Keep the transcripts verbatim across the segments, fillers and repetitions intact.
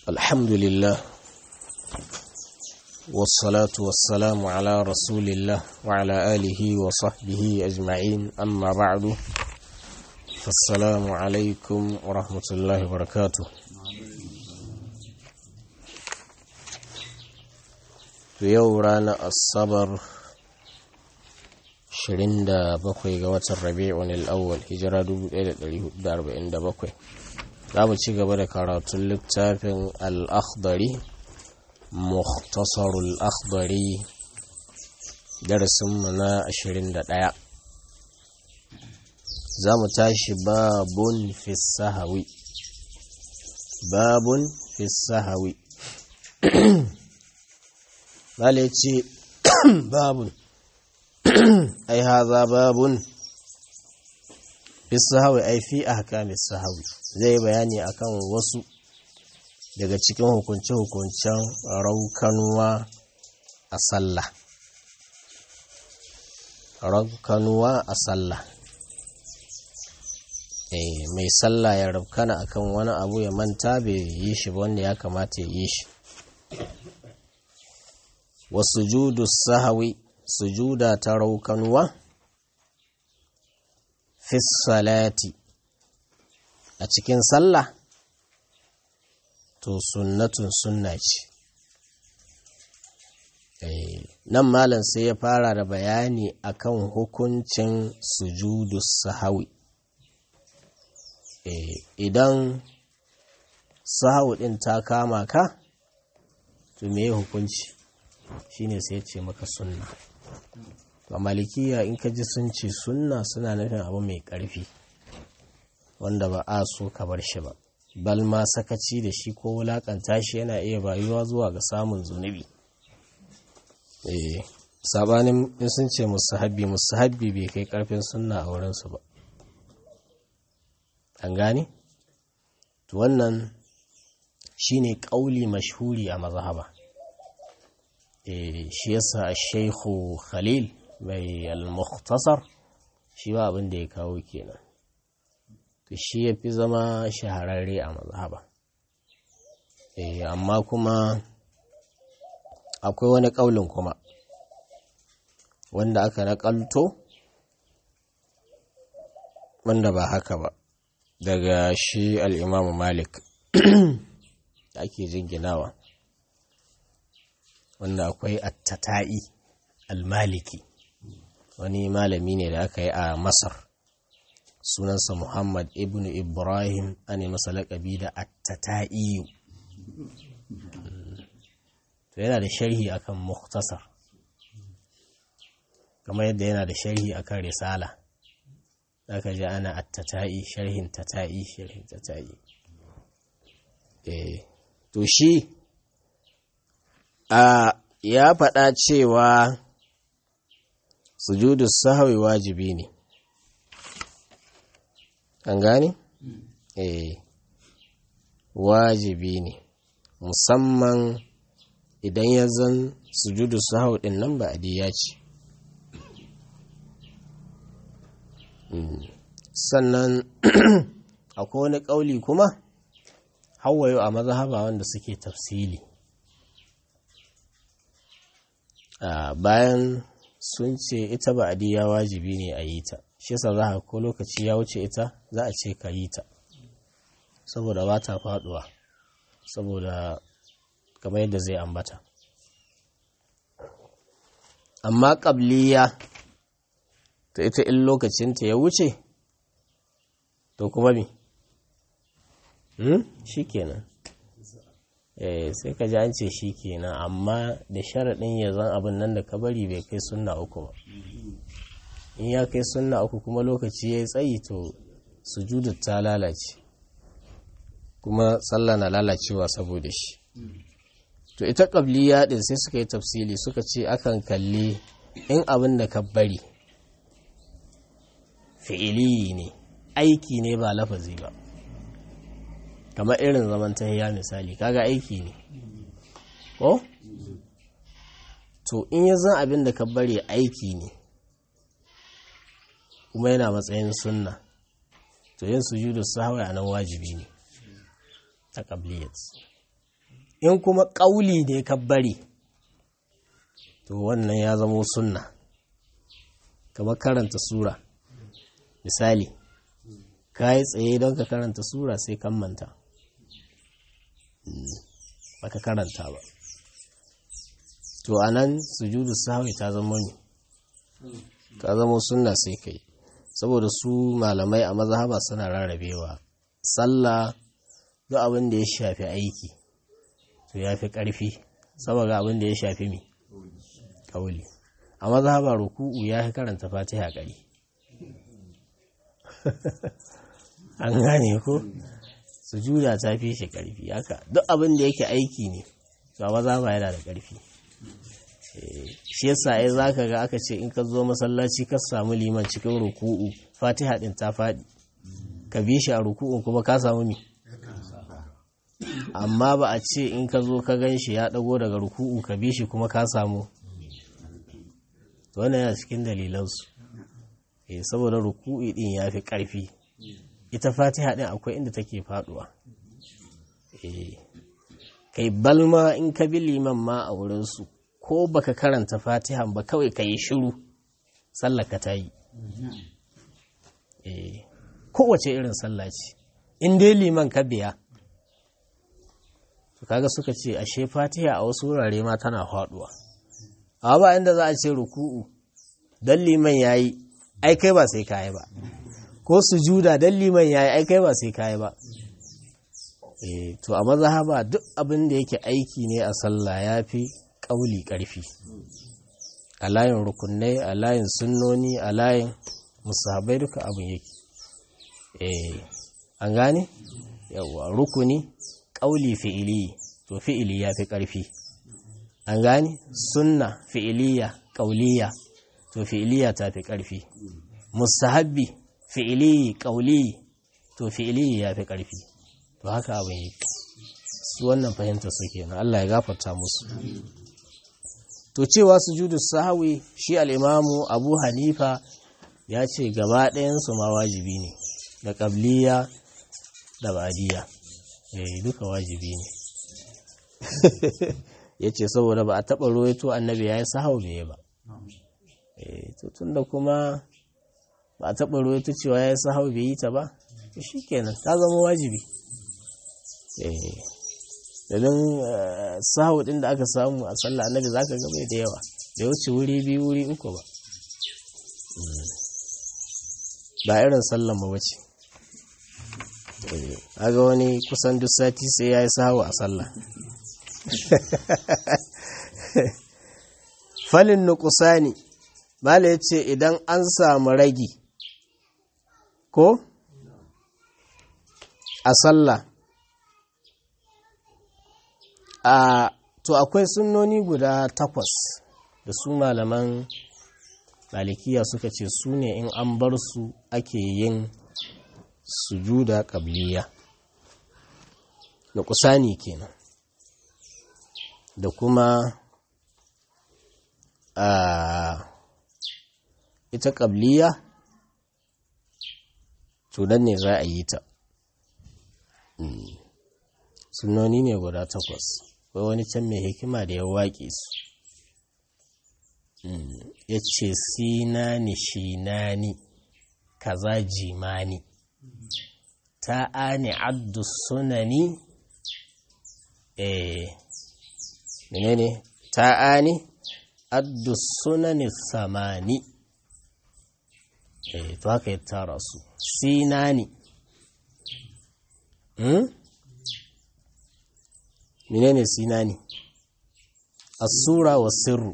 الحمد لله والصلاة والسلام على رسول الله وعلى آله وصحبه أجمعين أما بعد فالسلام عليكم ورحمة الله وبركاته. في يورانا الصبر shirin da bakwai ga watan rabi'un al'awwal hijira dubu ɗaya da ɗari hudu da arba'in da bakwai. Za mu ci gaba da karatun littafin al'akhdari mukhtasarul akhdari darasinmu na ashirin da ɗaya. Za mu tashi babun fisahawi babun fisahawi bale ce babun ai haza babun fisahawi ai fi ahkamis sahawi, zai bayani akan wasu daga cikin hukunce-hukuncen raukanuwa a sallah raukanuwa a sallah eh mai sallah ya raukana akan wani abu ya manta bai yi shi ba wanda ya kamata ya yi shi. wasujudu sahawi, sujuda ta raukanuwa fi salati a cikin sallah to sunnatun sunna ce. Eh, nan malam sai ya fara da bayani akan hukuncin sujudu sahawi. Eh, idan sahawi din ta kama ka to me hukunci shine sai ya ce maka sunna. a malikiya in ka ji sun ce sunna suna nufin abu mai ƙarfi wanda ba a so ka bar shi ba, bal ma sakaci da shi ko wulakanta shi yana iya bayuwa zuwa ga samun zunubi. eh sabanin in sun ce musahabbi musahabbi bai kai ƙarfin sunna a wurinsu ba, an gane to wannan shine ƙauli mashhuri a mazhaba. eh shi yasa Sheikhu Khalil mai al-mukhtasar shi ba abin da ya kawo kenan, to shi ya fi zama shahararre a mazhaba. eh amma kuma akwai wani kaulin kuma wanda aka nakalto wanda ba haka ba daga shi al-Imam Malik da ake jinginawa, wanda akwai at-Tata'i al-Maliki, wani malami ne da aka yi a Masar, sunansa Muhammad ibn Ibrahim, ane masa laƙabi da at-Tata'i. To yana da sharhi akan Mukhtasar, kamar yadda yana da sharhi akan Risala. Aka ji ana at-Tata'i, sharhin Tata'i, sharhin Tata'i. Eh, to shi a ya faɗa cewa sujudu sahwi wajibi ne, an gane? eh wajibi ne, musamman idan ya zan sujudu sahwi din nan ba adiya ce. sannan akwai wani ƙauli kuma hawayo a mazhaba wanda suke tafsili. Uh, bayan sun ce ita ba adiya wajibi ne a yi ta, shi yasa za ko lokaci ya wuce ita za a ce ka yi ta saboda ba ta faduwa, saboda kamar yadda zai ambata. amma qabliya ta ita in lokacinta ya wuce to kuma me hmm? shikenan eh sai ka ji an ce shi kenan, amma da sharaɗin ya zan abin nan da ka bari bai kai sunna uku ba. in ya kai sunna uku kuma lokaci ya yi tsayi to sujudu ta lalace, kuma sallah na lalacewa saboda shi. to ita qabliya din sai suka yi tafsili, suka ce akan kalli in abin da ka bari fi'ili ne, aiki ne ba lafazi ba, kamar irin zaman tahiyya misali, kaga aiki ne ko? to in ya zan abin da ka bari aiki ne kuma yana matsayin sunna, to yin sujudu sahwi a nan wajibi ne ta qabliyat. in kuma ƙauli ne ka bari to wannan ya zamo sunna kamar karanta sura misali ka yi tsaye don ka karanta sura sai kan manta baka karanta ba to anan sujudu sahwi ta zama ne ta zama sunna sai kai saboda su malamai a mazhaba suna rarrabewa sallah duk abin da ya shafi aiki to ya fi ƙarfi saboda abin da ya shafi mi kauli a mazhaba ruku'u ya fi karanta fatiha ƙari an gane ko sujuda ta fi shi ƙarfi haka duk abin da yake aiki ne to a mazhaba yana da ƙarfi shi yasa ai zaka ga aka ce in ka zo masallaci ka samu liman cikin ruku'u fatiha din ta faɗi ka bi shi a ruku'un kuma ka samu mi amma ba a ce in ka zo ka gan shi ya ɗago daga ruku'u ka bi shi kuma ka samu wannan yana cikin dalilansu eh saboda ruku'i din ya fi ƙarfi ita fatiha din akwai inda take faɗuwa eh kai balma in ka bi liman ma a wurinsu ko baka karanta fatihan ba kawai ka yi shiru sallaka ta yi eh kowace irin sallah ce in dai liman ka biya to kaga suka ce ashe fatiha a wasu wurare ma tana faduwa amma ba inda za a ce ruku'u dan liman yayi ai kai ba sai kai ba ko sujuda dan liman yayi ai kai ba sai kai ba eh to a mazhaba duk abin da yake aiki ne a sallah yafi kauli karfi a layin rukunai a layin sunnoni a layin musahabai duka abin yake eh an gane yawa rukuni ƙauli fi'ili to fi'ili ya fi ƙarfi an gane sunna fi'iliya ƙauliya to fi'iliya ta fi ƙarfi musahabbi fi'ili ƙauli to fi'ili ya fi ƙarfi to haka abin yake su wannan fahimta suke na Allah ya gafarta musu to cewa sujudu sahwi shi al-imamu Abu Hanifa ya ce gaba ɗayansu ma wajibi ne da ƙabliya da ba'diya eh duka wajibi ne yace saboda ba a taba ruwaito annabi yayi sahau bai ba eh to tunda kuma ba a taba ruwaito cewa yayi sahau bai yi ta ba to shikenan ta zama wajibi eh dan sahau din da aka samu a sallah annabi zaka ga bai da yawa da wuce wuri biyu wuri uku ba ba irin sallan mu bace aga wani kusan duk sati sai ya yi sahawa a sallah falin nukusani bala ya ce idan an samu ragi ko a sallah a to akwai sunnoni guda takwas da su malaman malikiya suka ce su ne in an bar su ake yin sujuda qabliya da kusani kenan da kuma a ita qabliya to dan ne za a yi ta sunnoni ne guda takwas akwai wani can mai hikima da ya waƙe su ya ce sinani shinani kaza jimani ta'ani addu sunani eh menene ta'ani addu sunani samani eh to haka ya tara su sinani hmm menene sinani as-sura was-sirru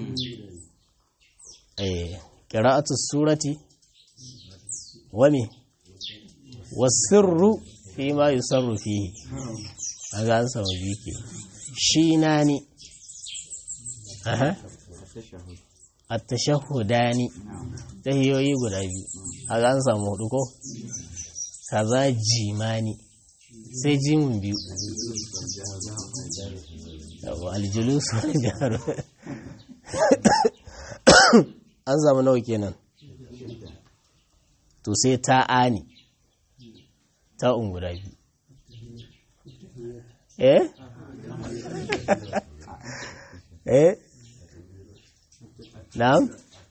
eh qira'atu surati wa mi wasirru fi ma yusarru fihi aga an samu biki shi nani aha at-tashahhudani tahiyoyi guda biyu aga an samu hudu ko kaza jimani sai jimin biyu yawa aljulus wal jahr an samu nawa kenan to sai ta'ani ta'un guda biyu eh eh na'am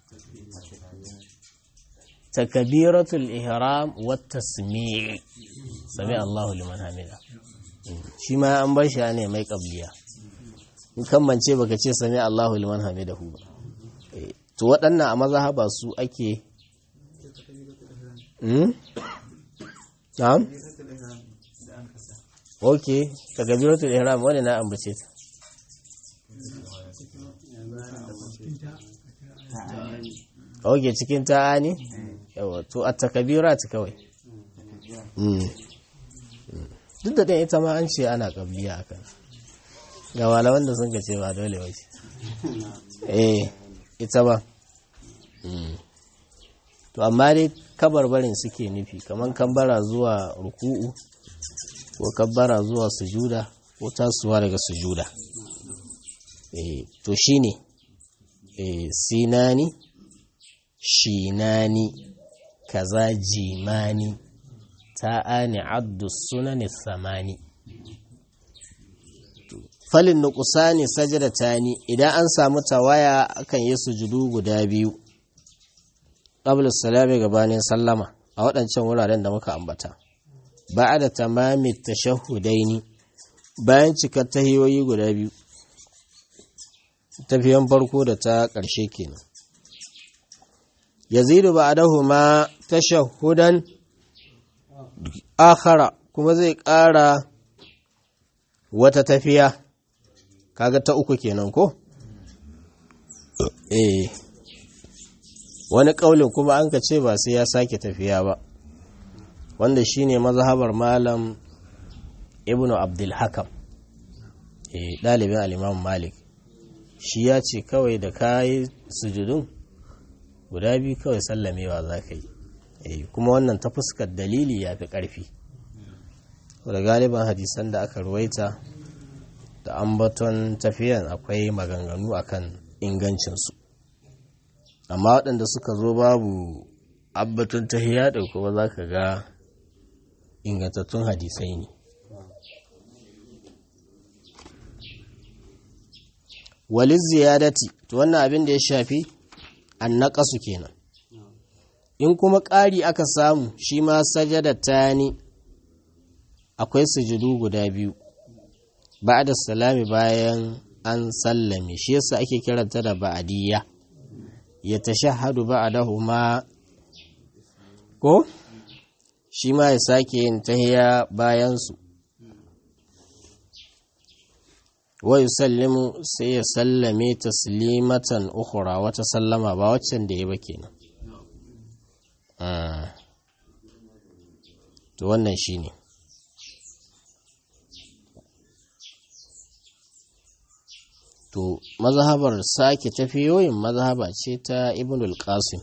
takbiratul ihram wa tasmi' sami Allahu liman hamida shi ma an bar shi ne mai qabliya in kammance baka ce sami Allahu liman hamidahu ba to waɗannan a mazhaba su ake hmm na'am okay takbiratul ihram wani na ambace ta oke cikin ta'ani yawa to a takabirat kawai duk da ɗin ita ma an ce ana ƙabliya a kan ga walawan da sun ce ba dole wace eh ita ba to amma dai kabarbarin suke nufi kamar kambara zuwa ruku'u ko kabbara zuwa sujuda ko tasowa daga sujuda eh to shine eh sinani shinani kaza jimani ta'ani addu sunani samani falin nuqsani sajdatani idan an samu tawaya akan yi sujudu guda biyu qabla salami gabanin sallama a waɗancan wuraren da muka ambata ba'da tamami tashahhudaini bayan cikar tahiyoyi guda biyu tafiyan farko da ta ƙarshe kenan yazidu ba'dahuma tashahhudan akhara kuma zai ƙara wata tafiya kaga ta uku kenan ko eh wani kaulin kuma an ka ce ba sai ya sake tafiya ba wanda shine mazhabar malam ibnu abdul hakam eh dalibin al-imam malik shi ya ce kawai da kai sujudun guda biyu kawai sallamewa za ka yi kuma wannan ta fuskar dalili ya fi ƙarfi da galiban hadisan da aka ruwaita da ambaton tafiyan akwai maganganu akan ingancinsu amma waɗanda suka zo babu ambaton tahiya da kuma za ka ga ingantattun hadisai ne waliz ziyadati to wannan abin da ya shafi an naƙasu kenan in kuma ƙari aka samu shi ma sajadata ne akwai sujudu guda biyu ba'da salami bayan an sallame shi yasa ake kiranta da ba'diyya ya tashahhadu ba'dahuma ko shi ma ya sake yin tahiyya bayan su wa yusallimu sai ya sallame taslimatan ukhra wata sallama ba waccan da ya ba kenan ah to wannan shine to mazhabar sake tafiyoyin mazhaba ce ta Ibn al-Qasim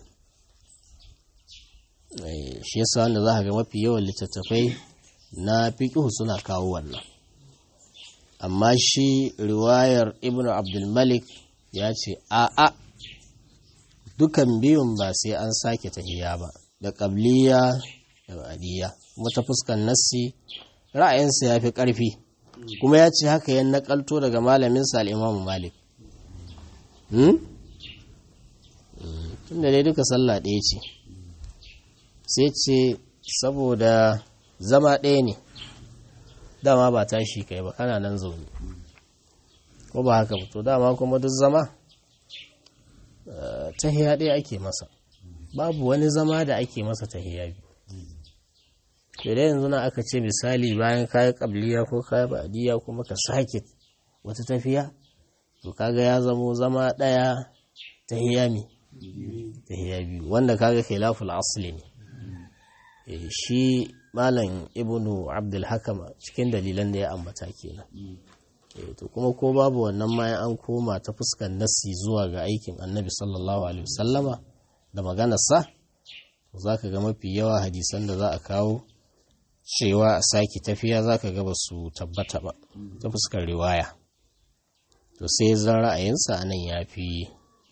eh shi yasa wanda za ka ga mafi yawan littattafai na fiqh suna kawo wannan amma shi riwayar Ibn Abdul Malik ya ce a a dukan biyun ba sai an sake tahiyya ba da qabliya da ba'diyya kuma ta fuskan nassi ra'ayinsa yafi ƙarfi kuma ya ce haka yan nakalto daga malaminsa al'imamu malik tun da dai duka sallah ɗaya ce sai ce saboda zama ɗaya ne dama ba tashi kai ba kana nan zaune ko ba haka ba to dama kuma duk zama tahiya ɗaya ake masa babu wani zama da ake masa tahiya biyu idan yanzu na aka ce misali bayan kayi kabliya ko kayi ba'diya kuma ka sake wata tafiya to kaga ya zamo zama daya tahiyya mi tahiyya biyu wanda kaga khilaful asli ne eh shi malam ibnu abdul hakam cikin dalilan da ya ambata kenan eh to kuma ko babu wannan ma an koma ta fuskan nassi zuwa ga aikin annabi sallallahu alaihi wasallama da maganar sa zaka ga mafi yawa hadisan da za a kawo cewa a sake tafiya za ka gaba su tabbata ba ta fuskar riwaya to sai zan ra'ayinsa a nan ya fi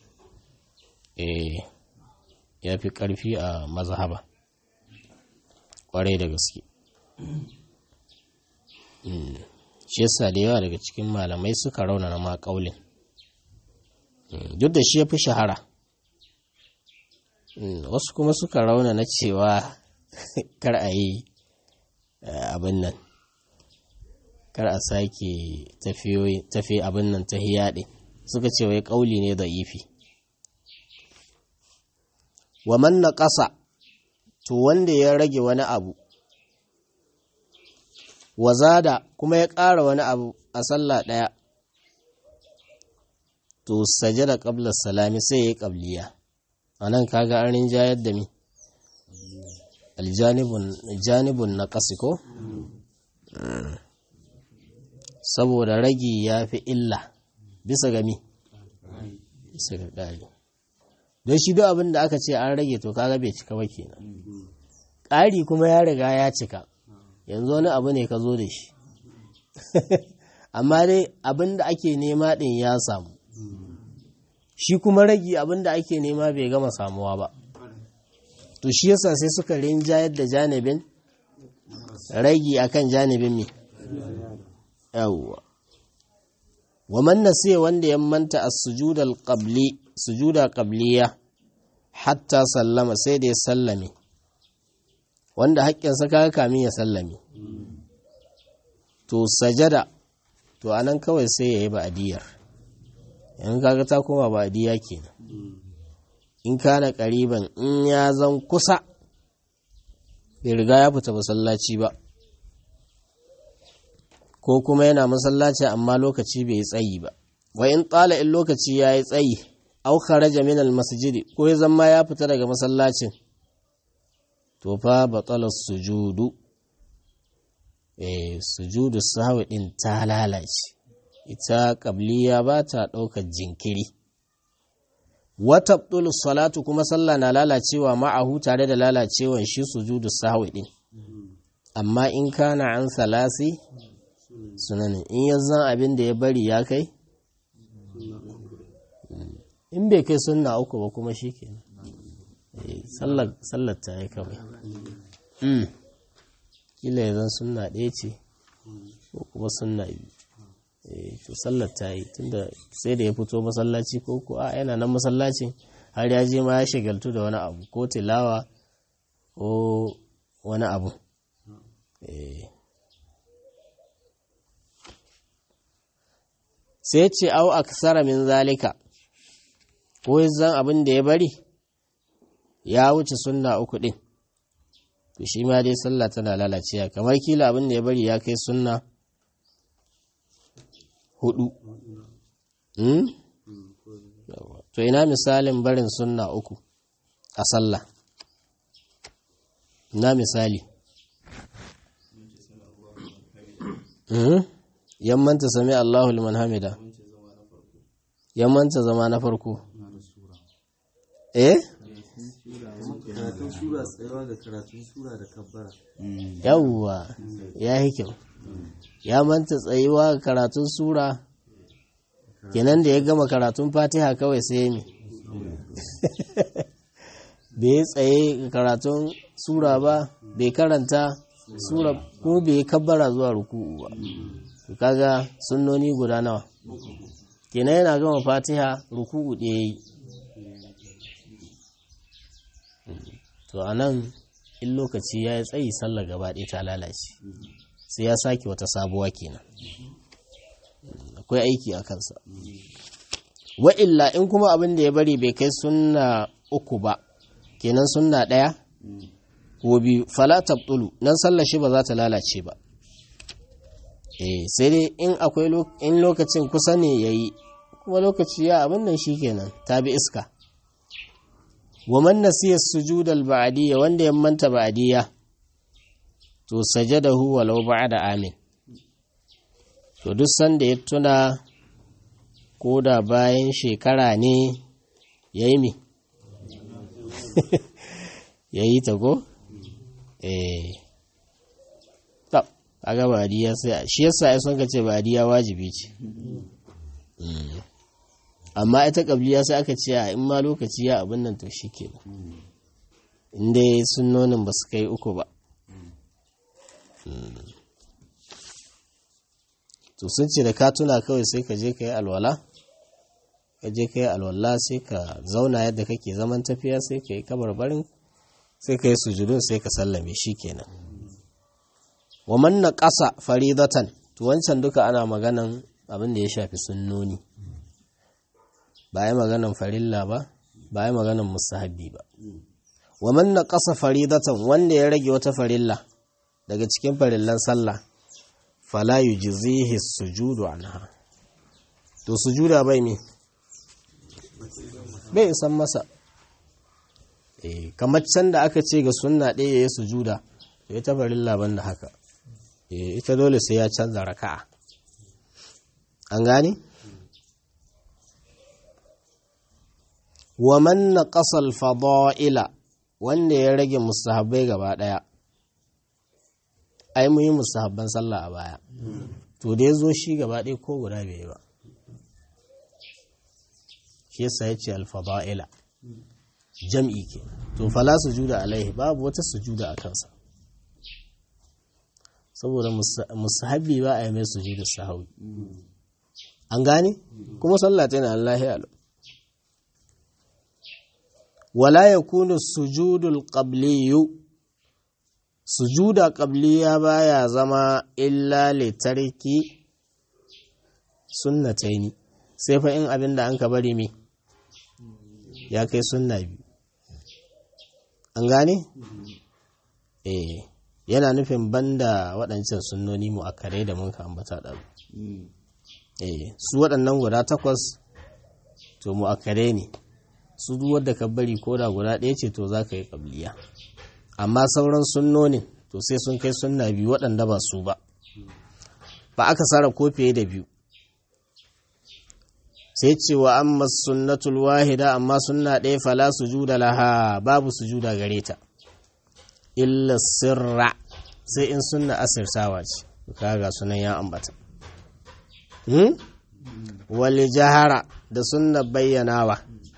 ya fi ƙarfi a mazhaba ƙwarai da gaske shi yasa da yawa daga cikin malamai suka raunana ma kaulin duk da shi ya fi shahara wasu kuma suka raunana cewa kar a yi abin nan kar a sake tafi abin nan ta hiyaɗe suka ce wai kauli ne da ifi wa man naqasa to wanda ya rage wani abu wazada kuma ya ƙara wani abu a sallah ɗaya to sajada qabla salami sai ya yi qabliya anan kaga an rinjayar da mi aljanibun janibun naqasi ko saboda ragi ya fi illa bisa ga mi bisa ga ƙari don shi duk abin da aka ce an rage to kaga bai cika ba kenan ƙari kuma ya riga ya cika yanzu wani abu ne ka zo da shi amma dai abin da ake nema ɗin ya samu shi kuma ragi abin da ake nema bai gama samuwa ba to shi yasa sai suka rinjayar da janibin ragi akan janibin mi yawwa wa man nasiya wanda ya manta as-sujudal qabli sujuda qabliya hatta sallama sai da ya sallame wanda haƙƙinsa kaga kamin ya sallame to sajada to anan kawai sai yayi ba'diyar in kaga ta koma ba'diya kenan in kana qariban in ya zan kusa bai riga ya fita masallaci ba ko kuma yana masallaci amma lokaci bai tsayi ba wa in tsala in lokaci yayi tsayi aw kharaja min al masjidi ko ya zama ya fita daga masallacin to fa batala sujudu eh sujudu sahwi din ta lalace ita qabliya ba ta daukar jinkiri wa tabdulu salatu kuma sallah na lalacewa ma'ahu tare da lalacewan shi sujudu sahwi din amma in kana an salasi sunanin in yanzu abin da ya bari ya kai in bai kai sunna uku ba kuma shi ke sallar ta yi kawai kila yanzu sunna ɗaya ce ko kuma sunna biyu to sallar ta yi tunda sai da ya fito masallaci ko ko a yana nan masallacin har ya je ma ya shagaltu da wani abu ko tilawa ko wani abu sai ce au aksara min zalika ko zan abin da ya bari ya wuce sunna uku din to shi ma dai sallah tana lalacewa kamar kila abin da ya bari ya kai sunna hudu hmm? to ina misalin barin sunna uku a sallah na misali hmm? yammanta sami Allahu liman hamida yammanta zama na farko eh karatun sura tsayawa da karatun sura da kabbara yawwa ya yi kyau ya manta tsayuwa karatun sura kenan da ya gama karatun fatiha kawai sai ne bai tsaye karatun sura ba bai karanta sura ko bai kabbara zuwa ruku'u ba kaga sunnoni guda nawa kenan yana gama fatiha ruku'u ɗaya yi to anan in lokaci ya yi tsayi sallar gaba ɗaya ta lalace sai ya sake wata sabuwa kenan akwai aiki a kansa wa illa in kuma abin da ya bari bai kai sunna uku ba kenan sunna ɗaya ko biyu fala tabtulu nan sallar shi ba za ta lalace ba eh sai dai in akwai in lokacin kusa ne yayi kuma lokaci ya abin nan shikenan ta bi iska wa man nasiya sujudal ba'diyya wanda ya manta ba'diyya to sajadahu walau ba'da amin to duk sanda ya tuna ko da bayan shekara ne yayi mi yayi ta go eh ta kaga ba'diyya sai shi yasa ai son ka ce ba'diyya wajibi ce amma ita kabliya sai aka ce in ma lokaci ya abin nan to shi ke inda sunnonin ba su kai uku ba to sun ce da ka tuna kawai sai ka je ka yi alwala ka je ka yi alwala sai ka zauna yadda kake zaman tafiya sai ka yi kabarbarin sai ka yi sujudun sai ka sallame shi kenan. Wa man naqasa faridatan to wancan duka ana maganan abin da ya shafi sunnoni ba yi maganan farilla ba ba yi maganan mustahabbi ba. Wa man naqasa faridatan wanda ya rage wata farilla daga cikin farillan sallah fala yujzihi sujudu anha to sujuda bai mi bai san masa eh kamar can da aka ce ga sunna ɗaya yayi sujuda to ita farilla banda haka eh ita dole sai ya canza raka'a an gane. Wa man naqasa al-fada'ila wanda ya rage mustahabbai gaba daya ai muyi mustahabban sallah a baya to da yazo shi gaba daya ko guda bai ba shi yasa yace al-fada'ila jam'i ke to fala sujuda alaihi babu wata sujuda a kansa saboda mustahabbi ba a yi mai sujudu sahwi an gane kuma sallah tana Allah ya alu. Wala yakunu sujudul qabliyyu sujuda qabliya baya zama illa li tarki sunnataini sai fa in abinda an ka bari me ya kai sunna biyu an gane eh yana nufin banda waɗancan sunnoni mu'akkadai da mun ka ambata da eh su waɗannan guda takwas to mu'akkadai ne su duk wanda ka bari ko da guda ɗaya ce to za ka yi qabliya amma sauran sunnonin to sai sun kai sunna biyu waɗanda ba su ba ba aka sara ko fiye da biyu sai ce wa amma sunnatul wahida amma sunna ɗaya fala sujuda laha babu sujuda gare ta illa sirra sai in sunna asirtawa ce kaga sunan ya ambata hmm wal jahara da sunna bayyanawa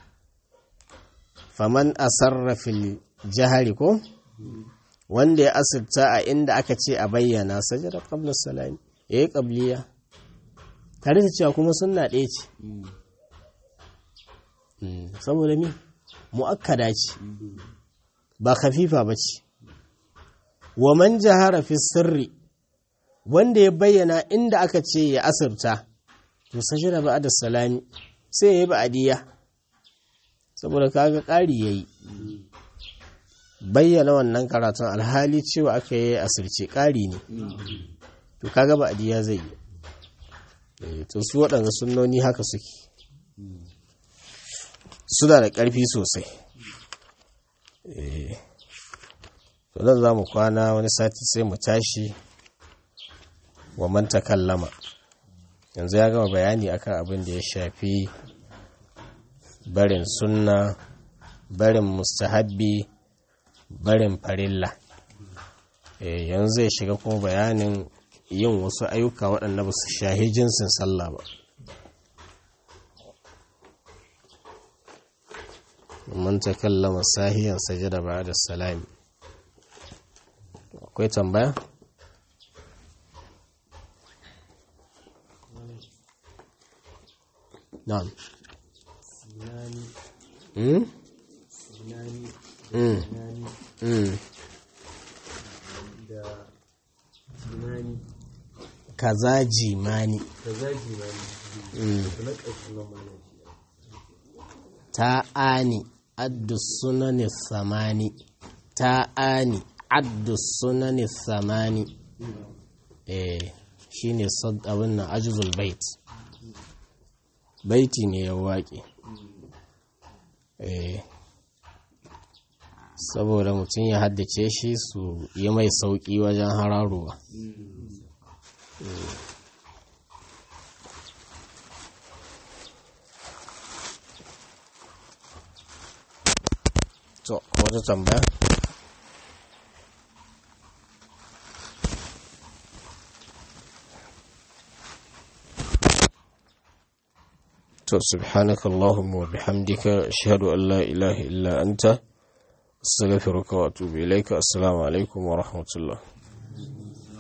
faman asarra fil jahari ko wanda ya asirta a inda aka ce a bayyana sajada qabla salami yayi qabliya tare da cewa kuma sunna ɗaya ce saboda mi mu'akkada ce ba khafifa ba ce. Wa man jahara fi sirri wanda ya bayyana inda aka ce ya asirta to sajada ba'da salami sai yayi ba'diya saboda kaga ƙari yayi bayyana wannan karatun alhali cewa aka yi asirce ƙari ne to kaga ba'diya zai yi to su waɗanda sunnoni haka suke suna da ƙarfi sosai to nan za mu kwana wani sati sai mu tashi wa man takallama yanzu ya gama bayani akan abin da ya shafi barin sunna barin mustahabbi barin farilla yanzu zai shiga kuma bayanin yin wasu ayyuka waɗanda ba su shahi jinsin sallah ba. Man takallama sahiyan sajada ba'da salami. Akwai tambaya? Na'am. Mm? Mm. Mm. da jimani kaza jimani kaza jimani Mm. na ƙarshen nan mana ta'ani addu sunani samani ta'ani addu sunani samani eh shine sad abin nan ajzul bait baiti ne ya waƙe eh saboda mutum ya haddace shi su yi mai sauƙi wajen hararowa to wata tambaya to subhanakallahumma wa bihamdika ashhadu an la ilaha illa anta astaghfiruka wa atubu ilaika assalamu alaikum wa rahmatullah